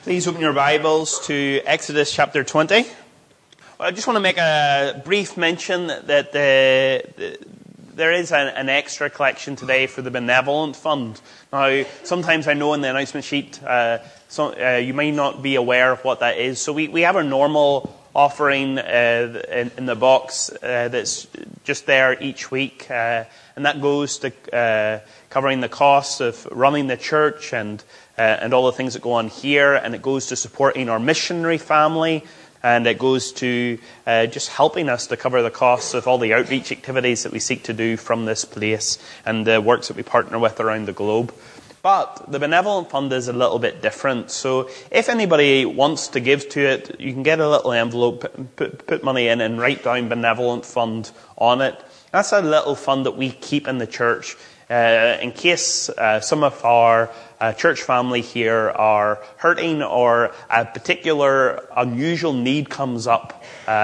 Please open your Bibles to Exodus chapter 20. Well, I just want to make a brief mention that there is an extra collection today for the Benevolent Fund. Now, sometimes I know in the announcement sheet, you may not be aware of what that is. So we have our normal offering in the box that's just there each week. And that goes to covering the costs of running the church and all the things that go on here. And it goes to supporting our missionary family. And it goes to just helping us to cover the costs of all the outreach activities that we seek to do from this place and the works that we partner with around the globe. But the Benevolent Fund is a little bit different. So if anybody wants to give to it, you can get a little envelope, put money in and write down Benevolent Fund on it. That's a little fund that we keep in the church in case some of our church family here are hurting or a particular unusual need comes up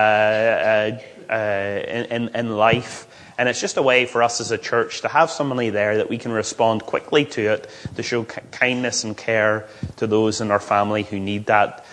in life. And it's just a way for us as a church to have some money there that we can respond quickly to it, to show kindness and care to those in our family who need that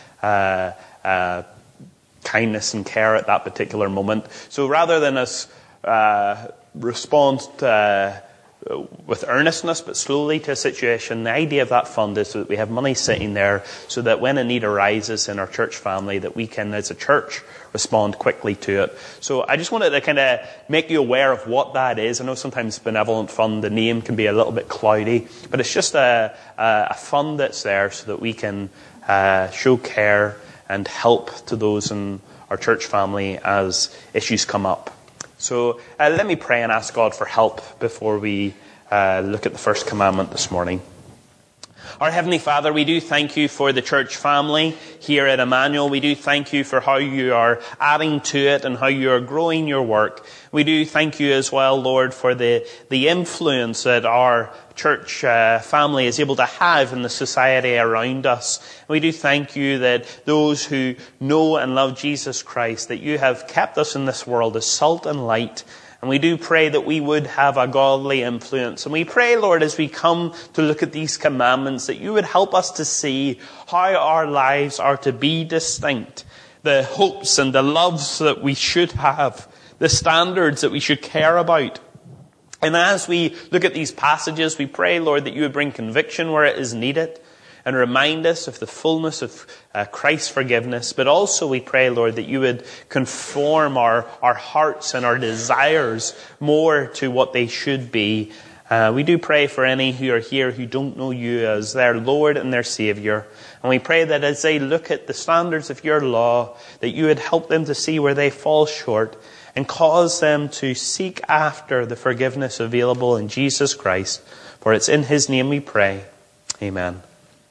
kindness and care at that particular moment. So rather than us respond with earnestness but slowly to a situation, the idea of that fund is that we have money sitting there so that when a need arises in our church family that we can, as a church, respond quickly to it. So I just wanted to kind of make you aware of what that is. I know sometimes Benevolent Fund, the name can be a little bit cloudy, but it's just a fund that's there so that we can show care and help to those in our church family as issues come up. So let me pray and ask God for help before we look at the first commandment this morning. Our Heavenly Father, we do thank you for the church family here at Emmanuel. We do thank you for how you are adding to it and how you are growing your work. We do thank you as well, Lord, for the influence that our church family is able to have in the society around us. We do thank you that those who know and love Jesus Christ, that you have kept us in this world as salt and light. And we do pray that we would have a godly influence. And we pray, Lord, as we come to look at these commandments, that you would help us to see how our lives are to be distinct, the hopes and the loves that we should have, the standards that we should care about. And as we look at these passages, we pray, Lord, that you would bring conviction where it is needed and remind us of the fullness of Christ's forgiveness. But also we pray, Lord, that you would conform our hearts and our desires more to what they should be. We do pray for any who are here who don't know you as their Lord and their Saviour. And we pray that as they look at the standards of your law, that you would help them to see where they fall short and cause them to seek after the forgiveness available in Jesus Christ. For it's in his name we pray. Amen.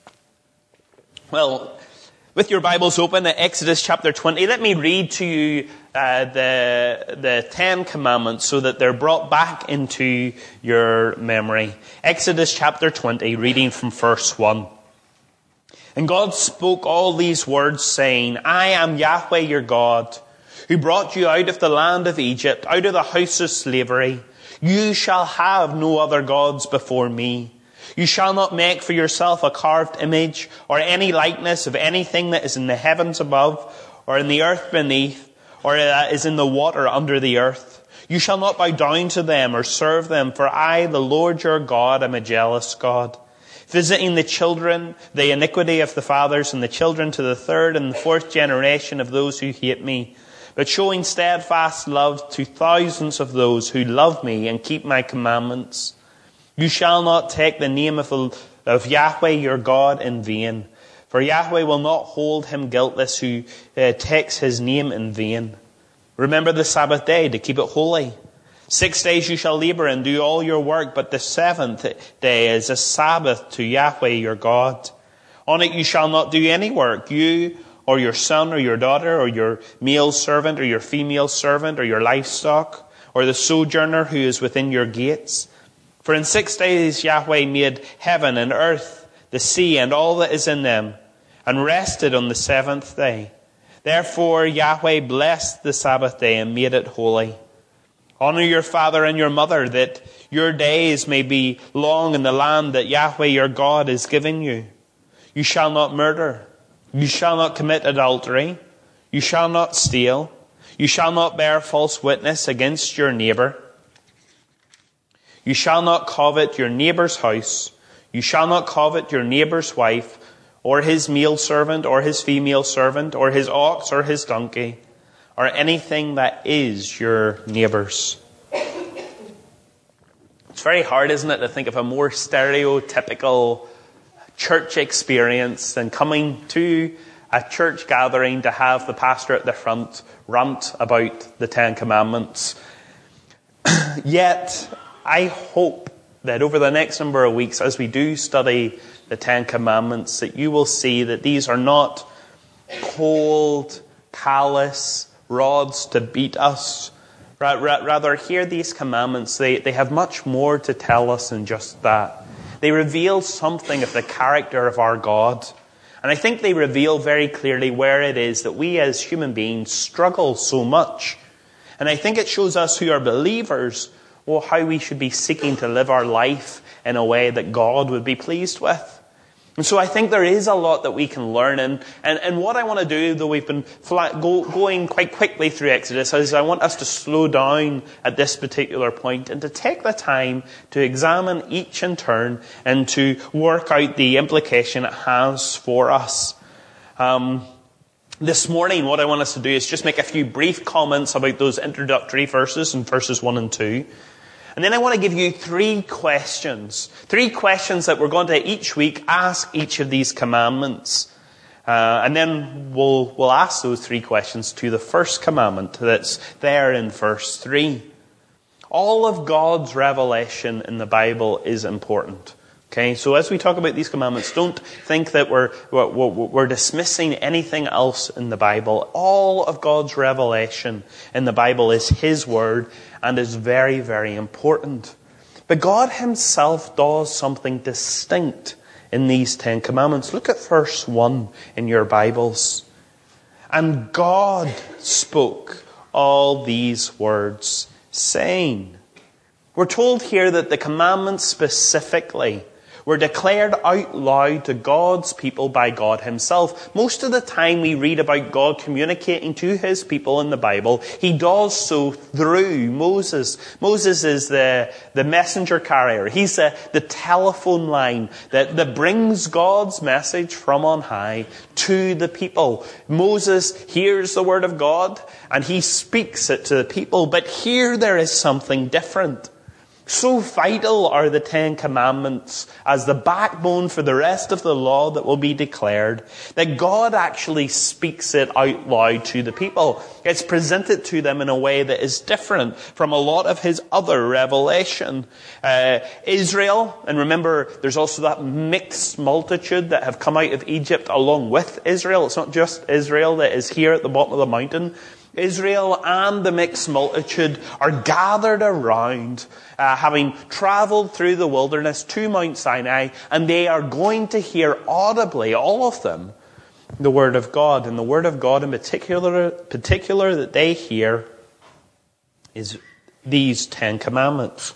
Well, with your Bibles open at Exodus chapter 20, let me read to you the 10 commandments so that they're brought back into your memory. Exodus chapter 20, reading from verse 1. And God spoke all these words, saying, I am Yahweh your God, who brought you out of the land of Egypt, out of the house of slavery. You shall have no other gods before me. You shall not make for yourself a carved image or any likeness of anything that is in the heavens above or in the earth beneath or that is in the water under the earth. You shall not bow down to them or serve them, for I, the Lord your God, am a jealous God, visiting the children, the iniquity of the fathers, and the children to the third and the fourth generation of those who hate me, but showing steadfast love to thousands of those who love me and keep my commandments. You shall not take the name of Yahweh your God in vain, for Yahweh will not hold him guiltless who takes his name in vain. Remember the Sabbath day to keep it holy. 6 days you shall labor and do all your work, but the seventh day is a Sabbath to Yahweh your God. On it you shall not do any work, you or your son or your daughter or your male servant or your female servant or your livestock or the sojourner who is within your gates. For in 6 days Yahweh made heaven and earth, the sea and all that is in them, and rested on the seventh day. Therefore Yahweh blessed the Sabbath day and made it holy. Honor your father and your mother, that your days may be long in the land that Yahweh your God is giving you. You shall not murder. You shall not commit adultery. You shall not steal. You shall not bear false witness against your neighbor. You shall not covet your neighbor's house. You shall not covet your neighbor's wife, or his male servant, or his female servant, or his ox, or his donkey, or anything that is your neighbor's. It's very hard, isn't it, to think of a more stereotypical church experience than coming to a church gathering to have the pastor at the front rant about the Ten Commandments. Yet, I hope that over the next number of weeks, as we do study the Ten Commandments, that you will see that these are not cold, callous rods to beat us. Rather, hear these commandments. They have much more to tell us than just that. They reveal something of the character of our God. And I think they reveal very clearly where it is that we as human beings struggle so much. And I think it shows us who are believers, how we should be seeking to live our life in a way that God would be pleased with. And so I think there is a lot that we can learn. And what I want to do, though we've been going quite quickly through Exodus, is I want us to slow down at this particular point and to take the time to examine each in turn and to work out the implication it has for us. This morning, what I want us to do is just make a few brief comments about those introductory verses in verses 1 and 2. And then I want to give you three questions that we're going to each week ask each of these commandments. And then we'll ask those three questions to the first commandment that's there in verse 3. All of God's revelation in the Bible is important. Okay, so as we talk about these commandments, don't think that we're dismissing anything else in the Bible. All of God's revelation in the Bible is His Word and is very, very important. But God Himself does something distinct in these 10 commandments. Look at verse 1 in your Bibles. And God spoke all these words, saying. We're told here that the commandments specifically were declared out loud to God's people by God Himself. Most of the time we read about God communicating to His people in the Bible, He does so through Moses. Moses is the messenger carrier. He's the telephone line that brings God's message from on high to the people. Moses hears the word of God and he speaks it to the people. But here there is something different. So vital are the 10 Commandments as the backbone for the rest of the law that will be declared, that God actually speaks it out loud to the people. It's presented to them in a way that is different from a lot of His other revelation. Israel, and remember, there's also that mixed multitude that have come out of Egypt along with Israel. It's not just Israel that is here at the bottom of the mountain. Israel and the mixed multitude are gathered around, having travelled through the wilderness to Mount Sinai, and they are going to hear audibly, all of them, the Word of God. And the Word of God in particular that they hear is these 10 Commandments.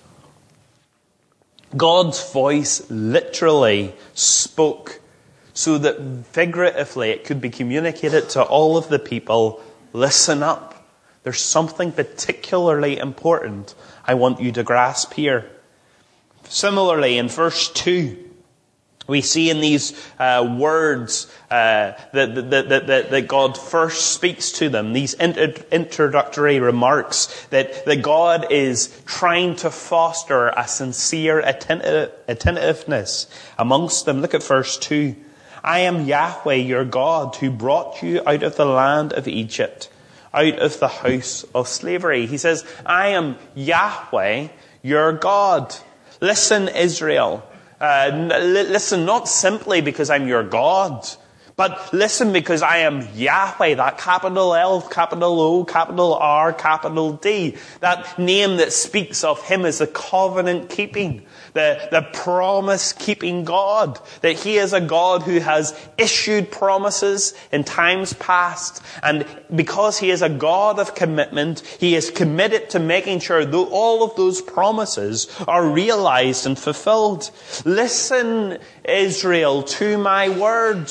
God's voice literally spoke so that figuratively it could be communicated to all of the people. Listen up. There's something particularly important I want you to grasp here. Similarly, in verse 2, we see in these words that God first speaks to them, these introductory remarks, that God is trying to foster a sincere attentiveness amongst them. Look at verse 2. I am Yahweh your God who brought you out of the land of Egypt, out of the house of slavery. He says, I am Yahweh your God. Listen, Israel. Listen not simply because I'm your God, but listen because I am Yahweh, that capital L, capital O, capital R, capital D. That name that speaks of Him as the covenant-keeping, the promise-keeping God. That He is a God who has issued promises in times past. And because He is a God of commitment, He is committed to making sure that all of those promises are realized and fulfilled. Listen, Israel, to my words.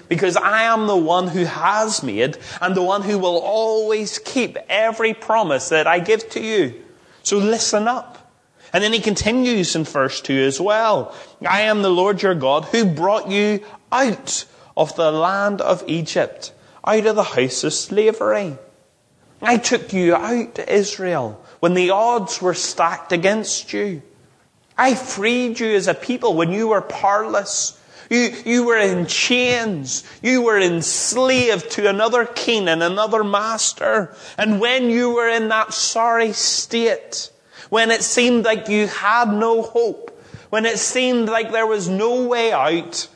because I am the one who has made and the one who will always keep every promise that I give to you. So listen up. And then he continues in verse 2 as well. I am the Lord your God who brought you out of the land of Egypt, out of the house of slavery. I took you out, Israel, when the odds were stacked against you. I freed you as a people when you were powerless. You were in chains. You were enslaved to another king and another master. And when you were in that sorry state, when it seemed like you had no hope, when it seemed like there was no way out,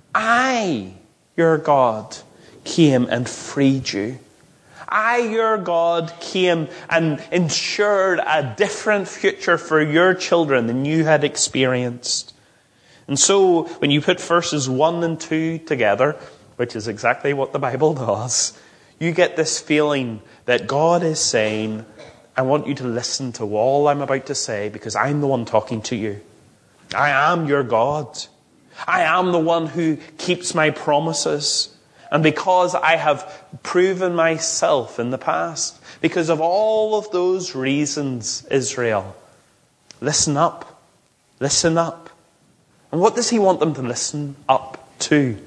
I, your God, came and freed you. I, your God, came and ensured a different future for your children than you had experienced. And so, when you put verses 1 and 2 together, which is exactly what the Bible does, you get this feeling that God is saying, I want you to listen to all I'm about to say because I'm the one talking to you. I am your God. I am the one who keeps my promises. And because I have proven myself in the past, because of all of those reasons, Israel, listen up. Listen up. And what does he want them to listen up to?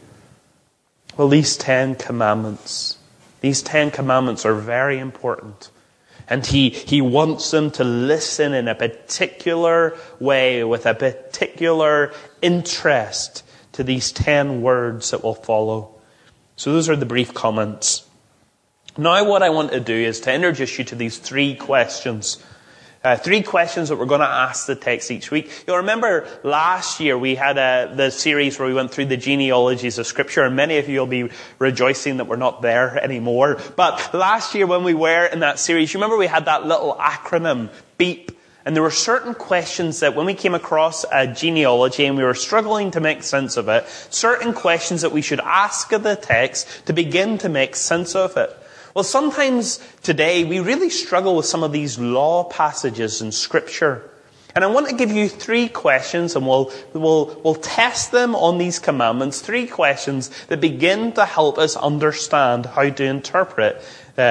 Well, these 10 commandments. These 10 commandments are very important. And he wants them to listen in a particular way, with a particular interest to these 10 words that will follow. So those are the brief comments. Now what I want to do is to introduce you to these 3 questions. 3 questions that we're going to ask the text each week. You'll remember last year we had the series where we went through the genealogies of Scripture, and many of you will be rejoicing that we're not there anymore. But last year when we were in that series, you remember we had that little acronym, BEEP. And there were certain questions that when we came across a genealogy and we were struggling to make sense of it, certain questions that we should ask of the text to begin to make sense of it. Well, sometimes today we really struggle with some of these law passages in Scripture. And I want to give you 3 questions, and we'll test them on these commandments. 3 questions that begin to help us understand how to interpret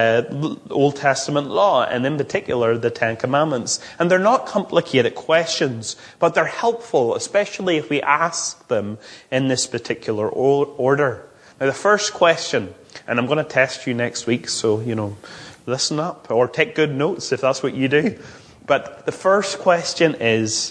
Old Testament law, and in particular the 10 Commandments. And they're not complicated questions, but they're helpful, especially if we ask them in this particular order. Now, the first question, and I'm going to test you next week, so, listen up or take good notes if that's what you do. But the first question is,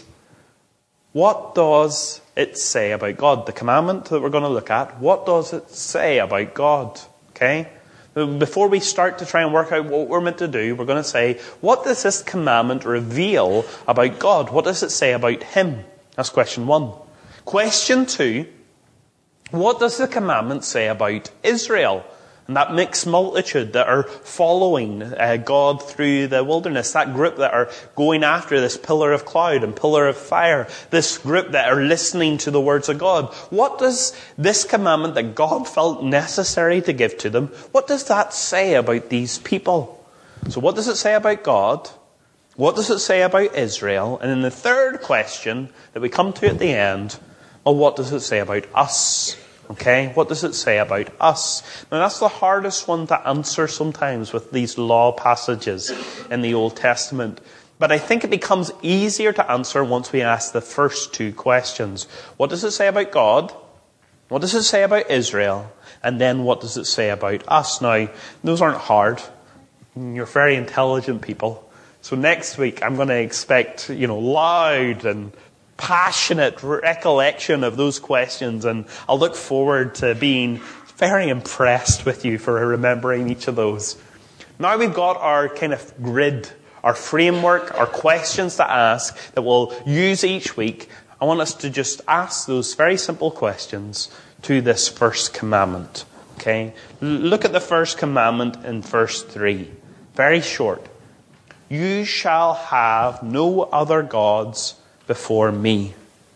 what does it say about God? The commandment that we're going to look at, what does it say about God? Okay? Before we start to try and work out what we're meant to do, we're going to say, what does this commandment reveal about God? What does it say about Him? That's question 1. Question 2, what does the commandment say about Israel? And that mixed multitude that are following God through the wilderness. That group that are going after this pillar of cloud and pillar of fire. This group that are listening to the words of God. What does this commandment that God felt necessary to give to them, what does that say about these people? So what does it say about God? What does it say about Israel? And then the third question that we come to at the end, well, what does it say about us? Okay, what does it say about us? Now that's the hardest one to answer sometimes with these law passages in the Old Testament. But I think it becomes easier to answer once we ask the first 2 questions. What does it say about God? What does it say about Israel? And then what does it say about us? Now, those aren't hard. You're very intelligent people. So next week I'm going to expect, loud and passionate recollection of those questions, and I'll look forward to being very impressed with you for remembering each of those. Now we've got our kind of grid, our framework, our questions to ask that we'll use each week. I want us to just ask those very simple questions to this first commandment. Okay? Look at the first commandment in verse 3. Very short. You shall have no other gods before me.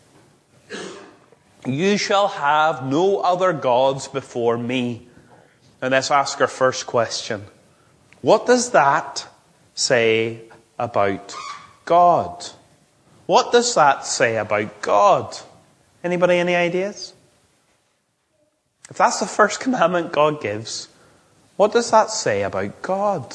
You shall have no other gods before me. And let's ask our first question. What does that say about God? What does that say about God? Anybody any ideas? If that's the first commandment God gives, what does that say about God?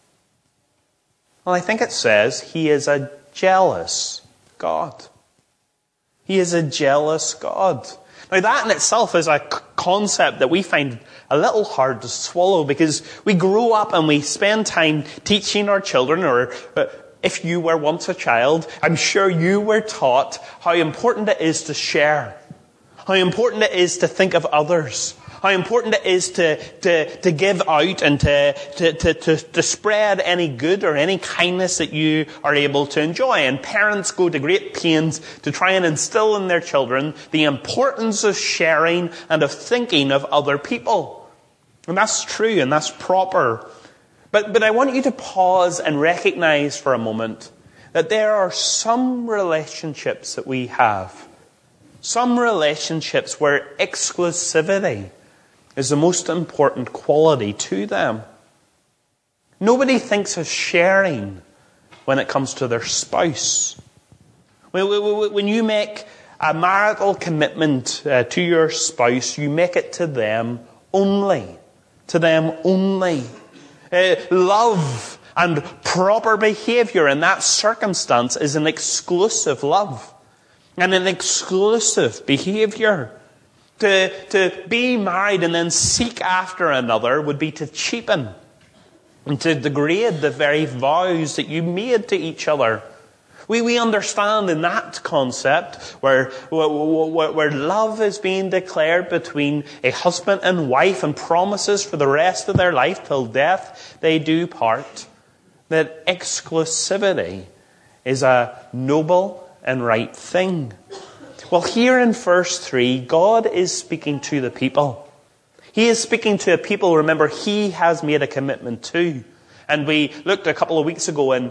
Well, I think it says He is a jealous God. He is a jealous God. Now that in itself is a concept that we find a little hard to swallow, because we grow up and we spend time teaching our children, or if you were once a child, I'm sure you were taught how important it is to share, how important it is to think of others, how important it is to give out and to spread any good or any kindness that you are able to enjoy. And parents go to great pains to try and instill in their children the importance of sharing and of thinking of other people. And that's true and that's proper. But I want you to pause and recognize for a moment that there are some relationships that we have, some relationships where exclusivity is the most important quality to them. Nobody thinks of sharing when it comes to their spouse. When you make a marital commitment to your spouse, you make it to them only. To them only. Love and proper behaviour in that circumstance is an exclusive love and an exclusive behaviour. To be married and then seek after another would be to cheapen and to degrade the very vows that you made to each other. We understand in that concept where love is being declared between a husband and wife and promises for the rest of their life till death they do part, that exclusivity is a noble and right thing. Well, here in verse 3, God is speaking to the people. He is speaking to a people, remember, He has made a commitment to. And we looked a couple of weeks ago in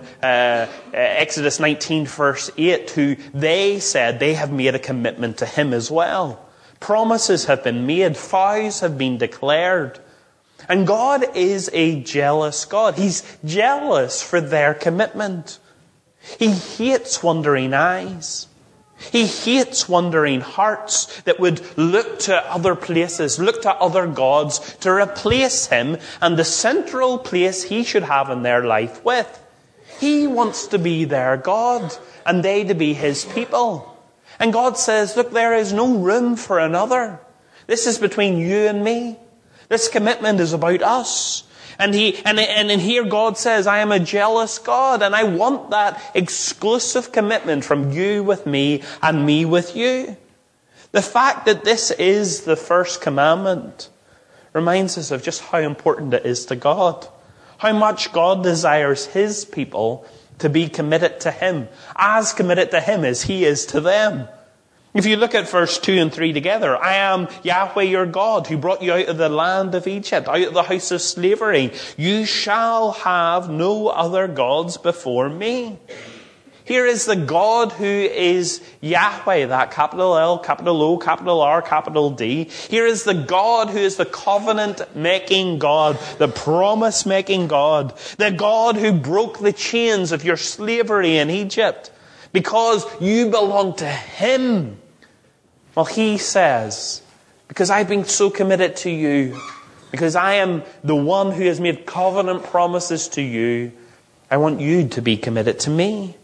Exodus 19, verse 8, who they said they have made a commitment to Him as well. Promises have been made, vows have been declared. And God is a jealous God. He's jealous for their commitment. He hates wandering eyes. He hates wandering hearts that would look to other places, look to other gods to replace Him and the central place He should have in their life with. He wants to be their God and they to be His people. And God says, look, there is no room for another. This is between you and me. This commitment is about us. And here God says, I am a jealous God and I want that exclusive commitment from you with me and me with you. The fact that this is the first commandment reminds us of just how important it is to God. How much God desires His people to be committed to Him, as committed to Him as He is to them. If you look at verse 2 and 3 together, I am Yahweh your God who brought you out of the land of Egypt, out of the house of slavery. You shall have no other gods before me. Here is the God who is Yahweh, that capital L, capital O, capital R, capital D. Here is the God who is the covenant-making God, the promise-making God, the God who broke the chains of your slavery in Egypt because you belong to Him. Well, He says, because I've been so committed to you, because I am the one who has made covenant promises to you, I want you to be committed to me.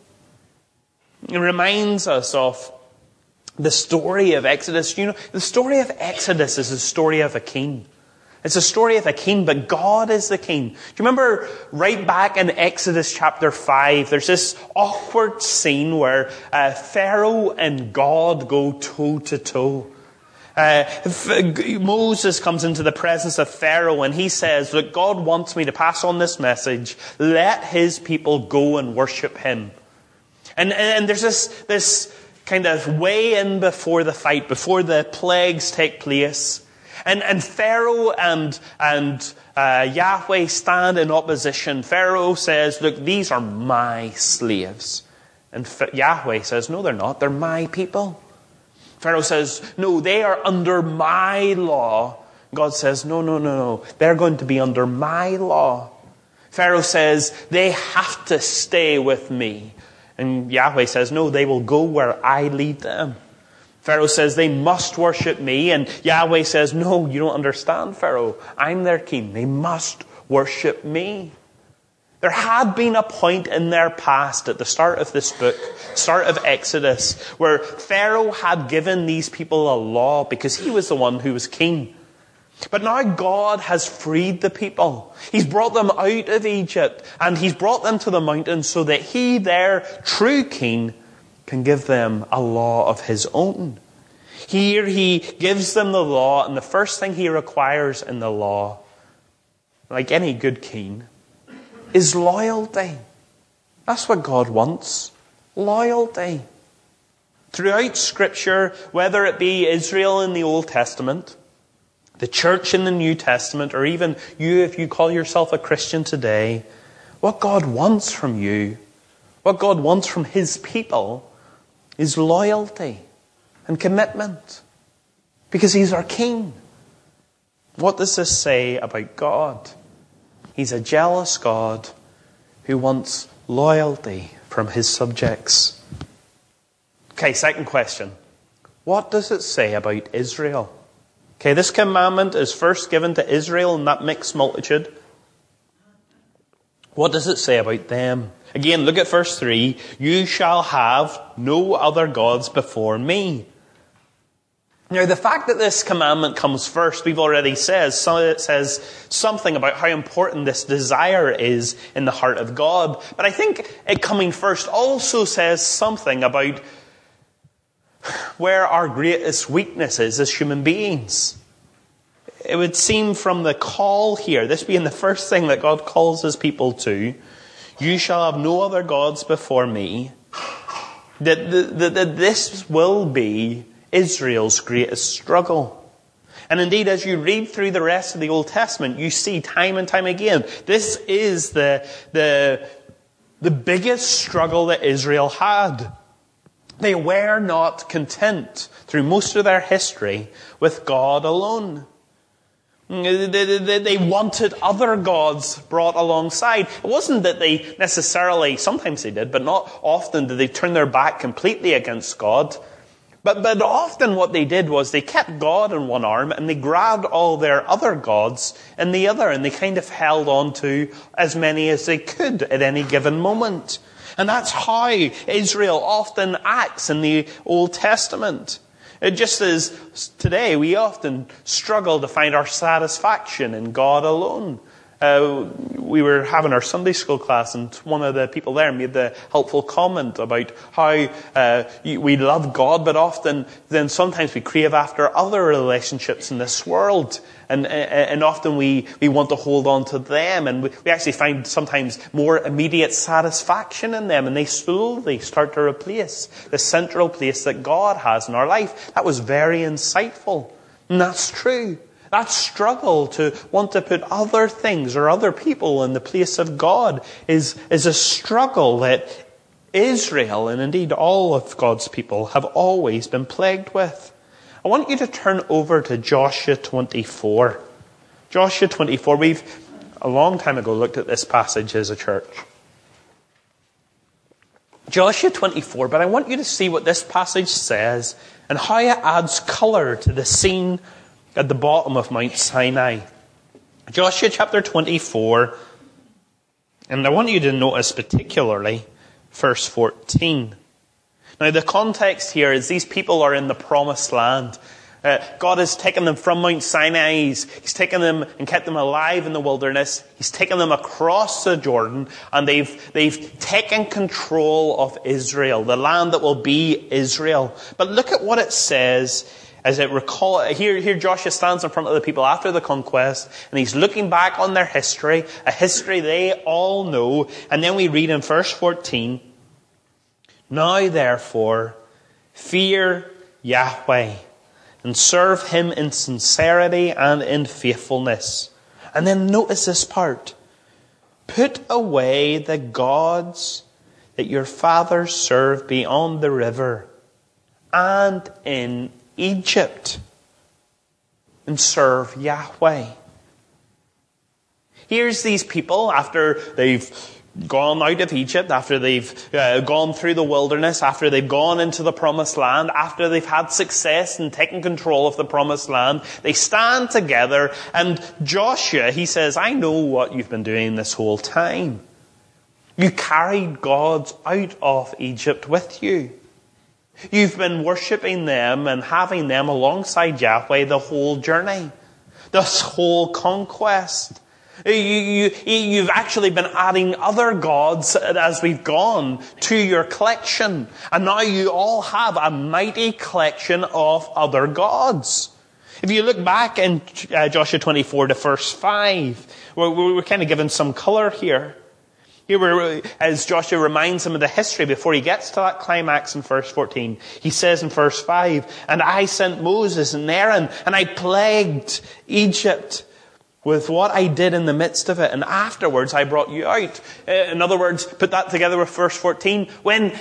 It reminds us of the story of Exodus. You know, the story of Exodus is the story of a king. It's a story of a king, but God is the king. Do you remember right back in Exodus chapter 5, there's this awkward scene where Pharaoh and God go toe to toe. Moses comes into the presence of Pharaoh and he says, look, God wants me to pass on this message. Let His people go and worship Him. And there's this kind of way in before the fight, before the plagues take place. And Pharaoh and Yahweh stand in opposition. Pharaoh says, look, these are my slaves. And Yahweh says, no, they're not. They're my people. Pharaoh says, no, they are under my law. God says, no. They're going to be under my law. Pharaoh says, they have to stay with me. And Yahweh says, no, they will go where I lead them. Pharaoh says they must worship me, and Yahweh says, no, you don't understand, Pharaoh. I'm their king. They must worship me. There had been a point in their past at the start of this book, start of Exodus, where Pharaoh had given these people a law because he was the one who was king. But now God has freed the people. He's brought them out of Egypt, and he's brought them to the mountain so that he, their true king, can give them a law of his own. Here he gives them the law, and the first thing he requires in the law, like any good king, is loyalty. That's what God wants. Loyalty. Throughout Scripture, whether it be Israel in the Old Testament, the church in the New Testament, or even you if you call yourself a Christian today, what God wants from you, what God wants from his people, is loyalty and commitment. Because he's our king. What does this say about God? He's a jealous God who wants loyalty from his subjects. Okay, second question. What does it say about Israel? Okay, this commandment is first given to Israel and that mixed multitude. What does it say about them? Again, look at verse 3. You shall have no other gods before me. Now, the fact that this commandment comes first, we've already said, it says something about how important this desire is in the heart of God. But I think it coming first also says something about where our greatest weakness is as human beings. It would seem from the call here, this being the first thing that God calls his people to, you shall have no other gods before me, that this will be Israel's greatest struggle. And indeed, as you read through the rest of the Old Testament, you see time and time again, this is the biggest struggle that Israel had. They were not content through most of their history with God alone. They wanted other gods brought alongside. It wasn't that they necessarily, sometimes they did, but not often did they turn their back completely against God. But often what they did was they kept God in one arm and they grabbed all their other gods in the other, and they kind of held on to as many as they could at any given moment. And that's how Israel often acts in the Old Testament. Just as today we often struggle to find our satisfaction in God alone. We were having our Sunday school class, and one of the people there made the helpful comment about how we love God, but often then sometimes we crave after other relationships in this world. And often we want to hold on to them, and we actually find sometimes more immediate satisfaction in them, and they slowly start to replace the central place that God has in our life. That was very insightful, and that's true. That struggle to want to put other things or other people in the place of God is a struggle that Israel, and indeed all of God's people, have always been plagued with. I want you to turn over to Joshua 24. Joshua 24, we've a long time ago looked at this passage as a church. Joshua 24, but I want you to see what this passage says and how it adds colour to the scene at the bottom of Mount Sinai. Joshua chapter 24, and I want you to notice particularly verse 14. Now the context here is these people are in the promised land. God has taken them from Mount Sinai. He's taken them and kept them alive in the wilderness. He's taken them across the Jordan, and they've taken control of Israel, the land that will be Israel. But look at what it says as it here Joshua stands in front of the people after the conquest, and he's looking back on their history, a history they all know. And then we read in verse 14, now therefore, fear Yahweh, and serve him in sincerity and in faithfulness. And then notice this part. Put away the gods that your fathers served beyond the river and in Egypt, and serve Yahweh. Here's these people after they've gone out of Egypt, after they've gone through the wilderness, after they've gone into the promised land, after they've had success in taking control of the promised land, they stand together, and Joshua, he says, I know what you've been doing this whole time. You carried gods out of Egypt with you. You've been worshipping them and having them alongside Yahweh the whole journey, this whole conquest. You've actually been adding other gods as we've gone to your collection. And now you all have a mighty collection of other gods. If you look back in Joshua 24 to verse 5, we're kind of given some colour here. Here, as Joshua reminds him of the history before he gets to that climax in verse 14, he says in verse 5, and I sent Moses and Aaron, and I plagued Egypt with what I did in the midst of it, and afterwards I brought you out. In other words, put that together with verse 14. When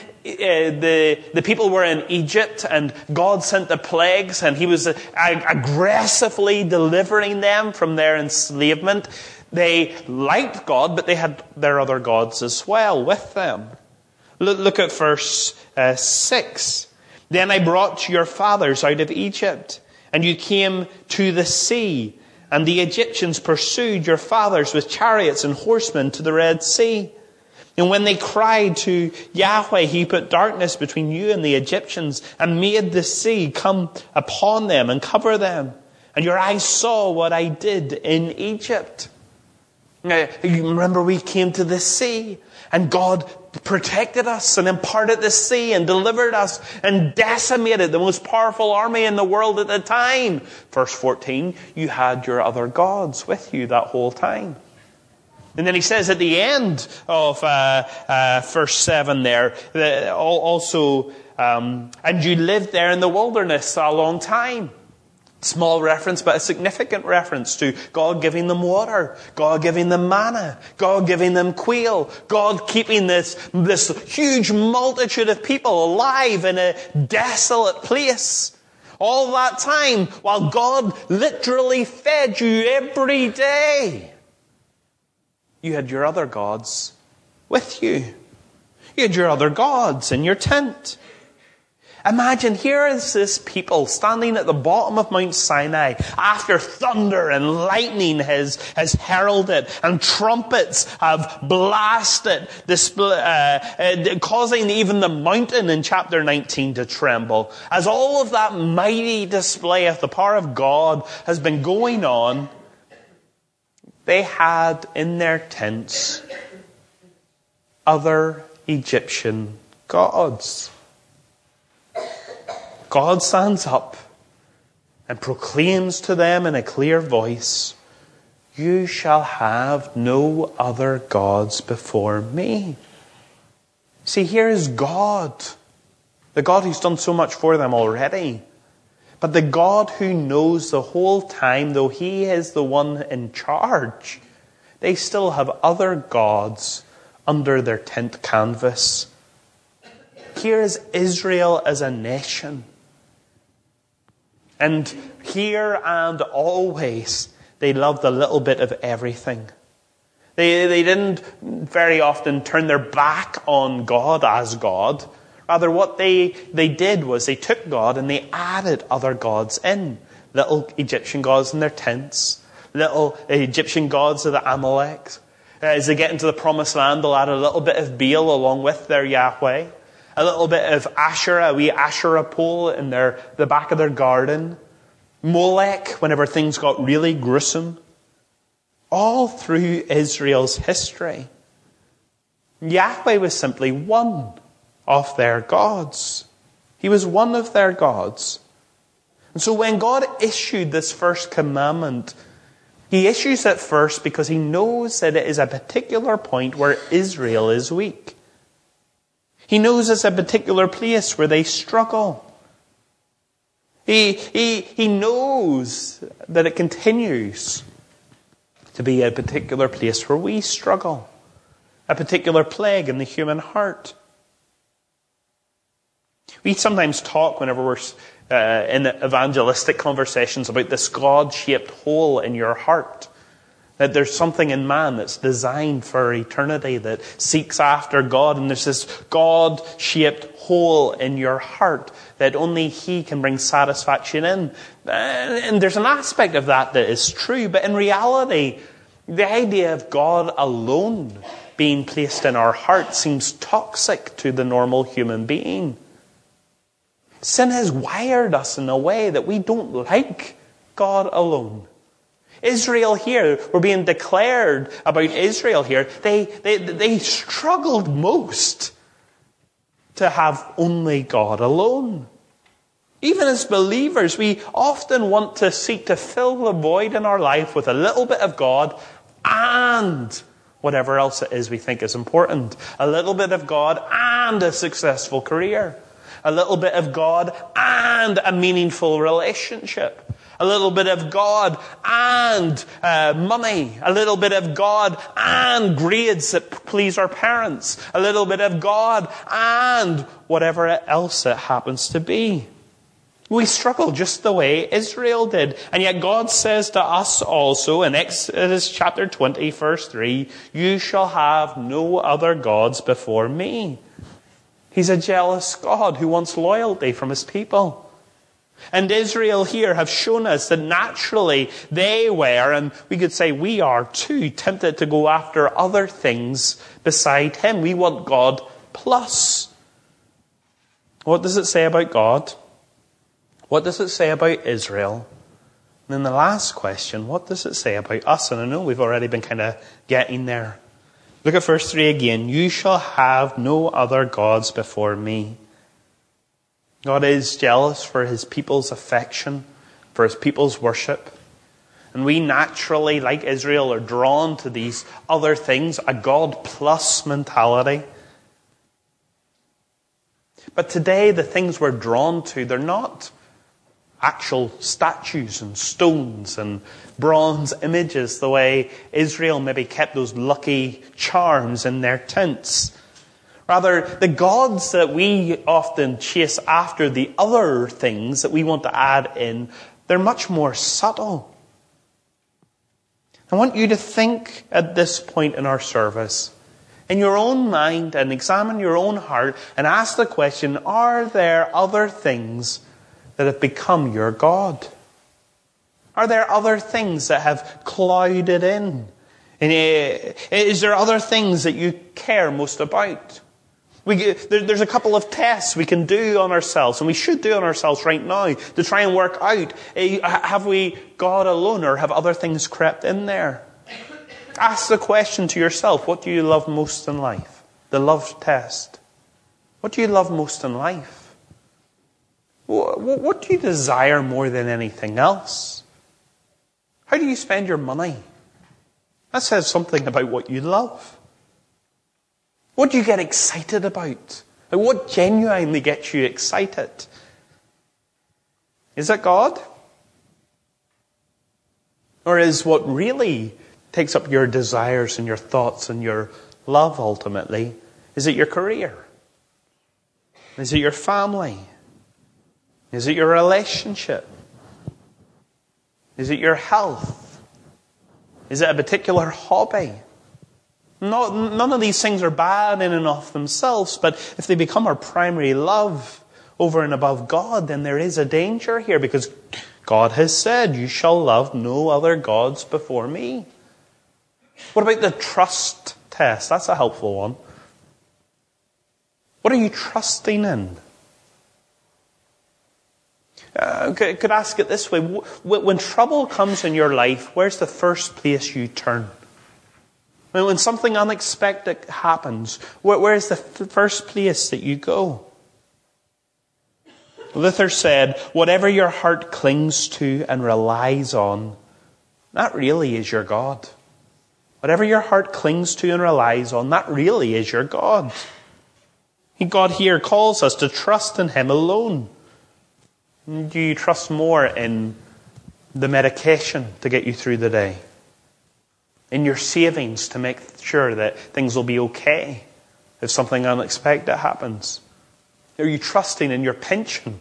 the people were in Egypt and God sent the plagues and he was aggressively delivering them from their enslavement, they liked God, but they had their other gods as well with them. Look at verse 6. Then I brought your fathers out of Egypt, and you came to the sea, and the Egyptians pursued your fathers with chariots and horsemen to the Red Sea. And when they cried to Yahweh, he put darkness between you and the Egyptians and made the sea come upon them and cover them. And your eyes saw what I did in Egypt. Now, you remember we came to the sea and God protected us and imparted the sea and delivered us and decimated the most powerful army in the world at the time. Verse 14, you had your other gods with you that whole time. And then he says at the end of verse 7 there, also, and you lived there in the wilderness a long time. Small reference, but a significant reference to God giving them water, God giving them manna, God giving them quail, God keeping this huge multitude of people alive in a desolate place. All that time, while God literally fed you every day, you had your other gods with you. You had your other gods in your tent. Imagine, here is this people standing at the bottom of Mount Sinai after thunder and lightning has heralded and trumpets have blasted, causing even the mountain in chapter 19 to tremble. As all of that mighty display of the power of God has been going on, they had in their tents other Egyptian gods. God stands up and proclaims to them in a clear voice, you shall have no other gods before me. See, here is God, the God who's done so much for them already, but the God who knows the whole time, though he is the one in charge, they still have other gods under their tent canvas. Here is Israel as a nation. And here and always, they loved a little bit of everything. They didn't very often turn their back on God as God. Rather, what they did was they took God and they added other gods in. Little Egyptian gods in their tents. Little Egyptian gods of the Amaleks. As they get into the promised land, they'll add a little bit of Baal along with their Yahweh. A little bit of Asherah, a wee Asherah pole in the back of their garden. Molech, whenever things got really gruesome. All through Israel's history. Yahweh was simply one of their gods. He was one of their gods. And so when God issued this first commandment, he issues it first because he knows that it is a particular point where Israel is weak. He knows it's a particular place where they struggle. He knows that it continues to be a particular place where we struggle. A particular plague in the human heart. We sometimes talk whenever we're in evangelistic conversations about this God-shaped hole in your heart. That there's something in man that's designed for eternity, that seeks after God, and there's this God-shaped hole in your heart that only He can bring satisfaction in. And there's an aspect of that is true, but in reality, the idea of God alone being placed in our heart seems toxic to the normal human being. Sin has wired us in a way that we don't like God alone. Israel here, we're being declared about Israel here, they struggled most to have only God alone. Even as believers, we often want to seek to fill the void in our life with a little bit of God and whatever else it is we think is important. A little bit of God and a successful career. A little bit of God and a meaningful relationship. A little bit of God and money. A little bit of God and grades that please our parents. A little bit of God and whatever else it happens to be. We struggle just the way Israel did. And yet God says to us also in Exodus chapter 20, verse 3, "You shall have no other gods before me." He's a jealous God who wants loyalty from His people. And Israel here have shown us that naturally they were, and we could say we are too, tempted to go after other things beside Him. We want God plus. What does it say about God? What does it say about Israel? And then the last question, what does it say about us? And I know we've already been kind of getting there. Look at verse 3 again. "You shall have no other gods before me." God is jealous for His people's affection, for His people's worship. And we naturally, like Israel, are drawn to these other things, a God plus mentality. But today, the things we're drawn to, they're not actual statues and stones and bronze images the way Israel maybe kept those lucky charms in their tents. Rather, the gods that we often chase after, the other things that we want to add in, they're much more subtle. I want you to think at this point in our service, in your own mind, and examine your own heart and ask the question, are there other things that have become your God? Are there other things that have clouded in? And is there other things that you care most about? There's a couple of tests we can do on ourselves, and we should do on ourselves right now to try and work out, have we God alone or have other things crept in there? Ask the question to yourself, what do you love most in life? The love test. What do you love most in life? What do you desire more than anything else? How do you spend your money? That says something about what you love. What do you get excited about? What genuinely gets you excited? Is it God? Or is what really takes up your desires and your thoughts and your love ultimately, is it your career? Is it your family? Is it your relationship? Is it your health? Is it a particular hobby? None of these things are bad in and of themselves, but if they become our primary love over and above God, then there is a danger here, because God has said, "You shall love no other gods before me." What about the trust test? That's a helpful one. What are you trusting in? Could ask it this way. When trouble comes in your life, where's the first place you turn? When something unexpected happens, where's the first place that you go? Luther said, whatever your heart clings to and relies on, that really is your God. Whatever your heart clings to and relies on, that really is your God. God here calls us to trust in Him alone. Do you trust more in the medication to get you through the day? In your savings to make sure that things will be okay if something unexpected happens? Are you trusting in your pension?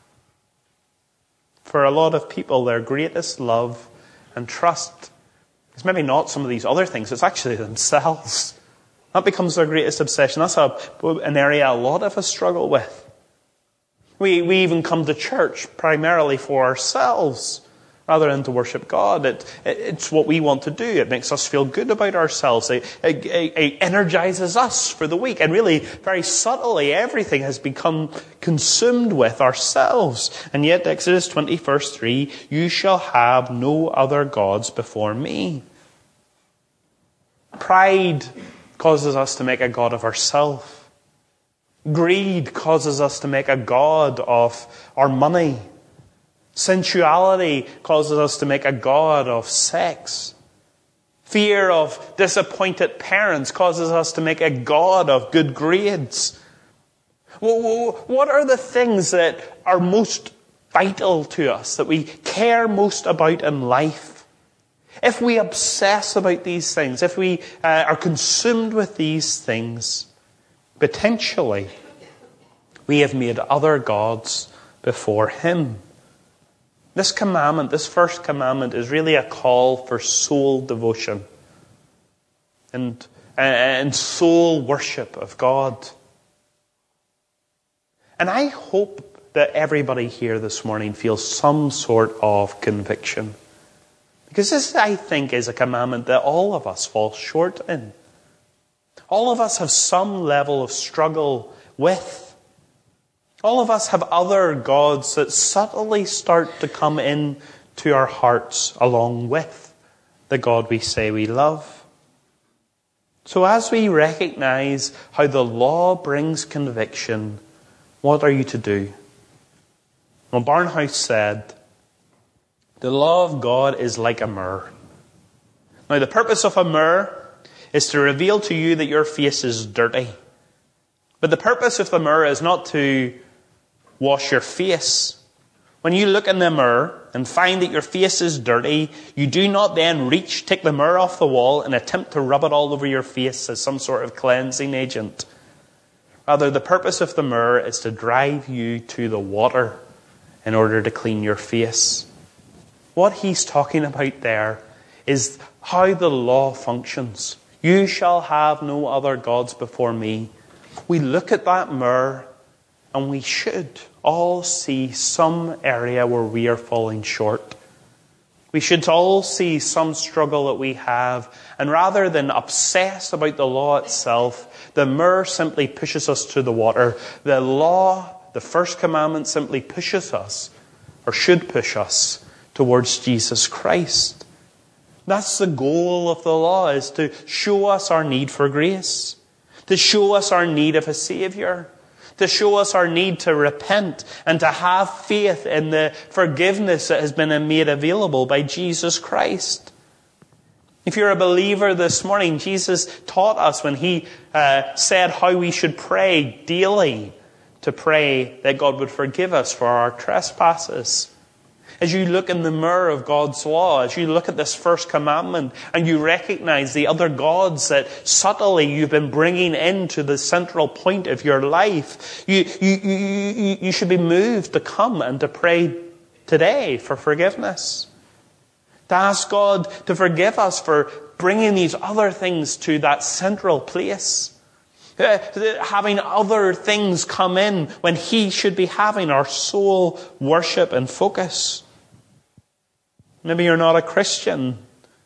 For a lot of people, their greatest love and trust It's maybe not some of these other things. It's actually themselves. That becomes their greatest obsession. That's an area a lot of us struggle with. We even come to church primarily for ourselves rather than to worship God. It's what we want to do. It makes us feel good about ourselves. It energizes us for the week. And really, very subtly, everything has become consumed with ourselves. And yet, Exodus 20, verse 3, you shall have no other gods before me. Pride causes us to make a god of ourselves. Greed causes us to make a god of our money. Sensuality causes us to make a god of sex. Fear of disappointed parents causes us to make a god of good grades. What are the things that are most vital to us, that we care most about in life? If we obsess about these things, if we are consumed with these things, potentially we have made other gods before Him. This commandment, this first commandment, is really a call for soul devotion and soul worship of God. And I hope that everybody here this morning feels some sort of conviction. Because this, I think, is a commandment that all of us fall short in. All of us have some level of struggle with. All of us have other gods that subtly start to come in to our hearts along with the God we say we love. So as we recognize how the law brings conviction, what are you to do? Well, Barnhouse said, the law of God is like a mirror. Now, the purpose of a mirror is to reveal to you that your face is dirty. But the purpose of the mirror is not to wash your face. When you look in the mirror and find that your face is dirty, you do not then take the mirror off the wall and attempt to rub it all over your face as some sort of cleansing agent. Rather, the purpose of the mirror is to drive you to the water in order to clean your face. What he's talking about there is how the law functions. You shall have no other gods before me. We look at that mirror and we should all see some area where we are falling short. We should all see some struggle that we have. And rather than obsess about the law itself, the mirror simply pushes us to the water. The law, the first commandment, simply pushes us, or should push us, towards Jesus Christ. That's the goal of the law, is to show us our need for grace, to show us our need of a Saviour, to show us our need to repent and to have faith in the forgiveness that has been made available by Jesus Christ. If you're a believer this morning, Jesus taught us when He said how we should pray daily, to pray that God would forgive us for our trespasses. As you look in the mirror of God's law, as you look at this first commandment and you recognize the other gods that subtly you've been bringing into the central point of your life, you should be moved to come and to pray today for forgiveness. To ask God to forgive us for bringing these other things to that central place. Having other things come in when He should be having our soul worship and focus. Maybe you're not a Christian.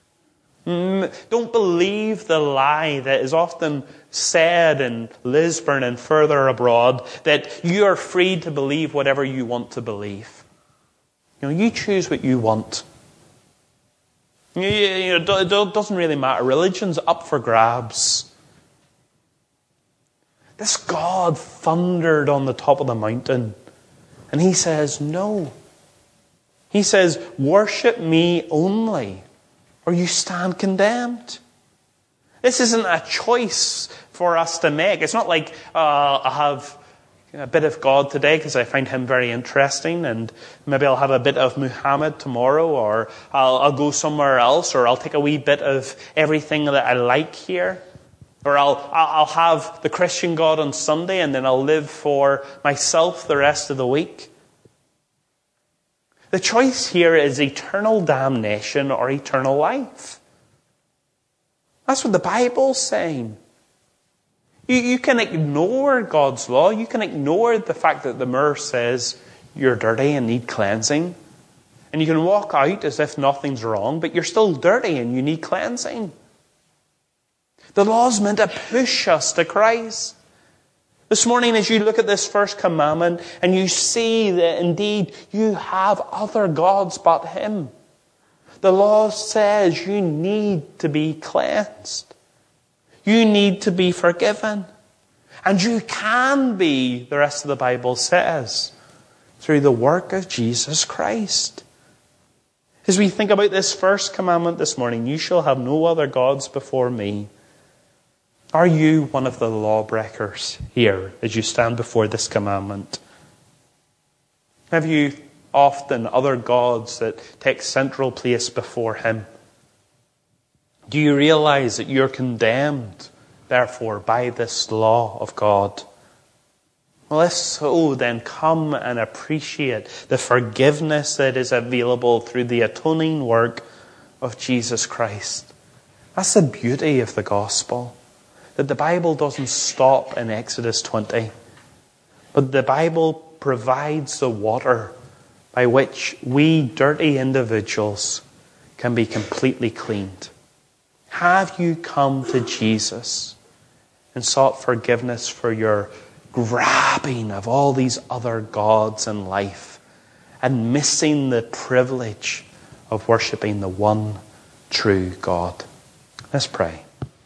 Don't believe the lie that is often said in Lisburn and further abroad, that you are free to believe whatever you want to believe. You choose what you want. It doesn't really matter. Religion's up for grabs. This God thundered on the top of the mountain, and He says, no. He says, worship me only, or you stand condemned. This isn't a choice for us to make. It's not like I have a bit of God today because I find Him very interesting, and maybe I'll have a bit of Muhammad tomorrow, or I'll go somewhere else, or I'll take a wee bit of everything that I like here. Or I'll have the Christian God on Sunday and then I'll live for myself the rest of the week. The choice here is eternal damnation or eternal life. That's what the Bible's saying. You can ignore God's law. You can ignore the fact that the mirror says you're dirty and need cleansing. And you can walk out as if nothing's wrong, but you're still dirty and you need cleansing. The law's meant to push us to Christ. This morning, as you look at this first commandment and you see that indeed you have other gods but Him, the law says you need to be cleansed. You need to be forgiven. And you can be, the rest of the Bible says, through the work of Jesus Christ. As we think about this first commandment this morning, you shall have no other gods before me. Are you one of the lawbreakers here as you stand before this commandment? Have you often other gods that take central place before Him? Do you realize that you're condemned, therefore, by this law of God? Well, if so, then come and appreciate the forgiveness that is available through the atoning work of Jesus Christ. That's the beauty of the gospel. That the Bible doesn't stop in Exodus 20. But the Bible provides the water by which we dirty individuals can be completely cleaned. Have you come to Jesus and sought forgiveness for your grabbing of all these other gods in life and missing the privilege of worshipping the one true God? Let's pray.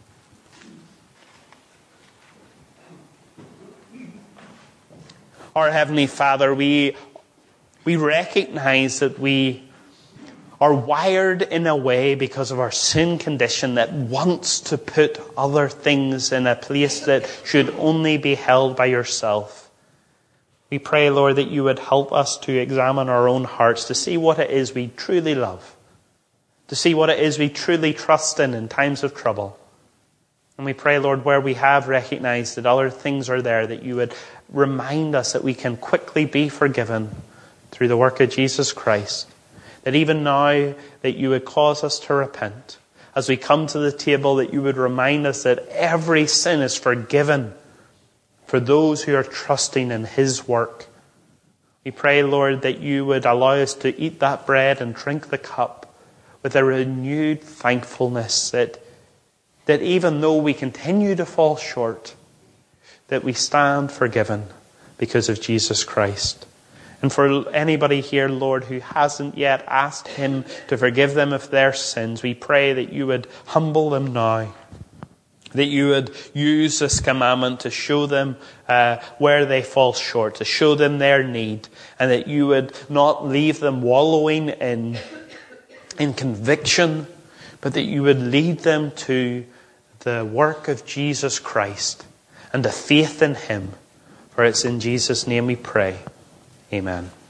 Our Heavenly Father, we recognize that we are wired in a way because of our sin condition that wants to put other things in a place that should only be held by yourself. We pray, Lord, that you would help us to examine our own hearts, to see what it is we truly love, to see what it is we truly trust in times of trouble. And we pray, Lord, where we have recognized that other things are there, that you would remind us that we can quickly be forgiven through the work of Jesus Christ. That even now, that you would cause us to repent. As we come to the table, that you would remind us that every sin is forgiven for those who are trusting in His work. We pray, Lord, that you would allow us to eat that bread and drink the cup with a renewed thankfulness that even though we continue to fall short, that we stand forgiven because of Jesus Christ. And for anybody here, Lord, who hasn't yet asked Him to forgive them of their sins, we pray that you would humble them now. That you would use this commandment to show them where they fall short, to show them their need, and that you would not leave them wallowing in conviction, but that you would lead them to the work of Jesus Christ and the faith in Him. For it's in Jesus' name we pray. Amen.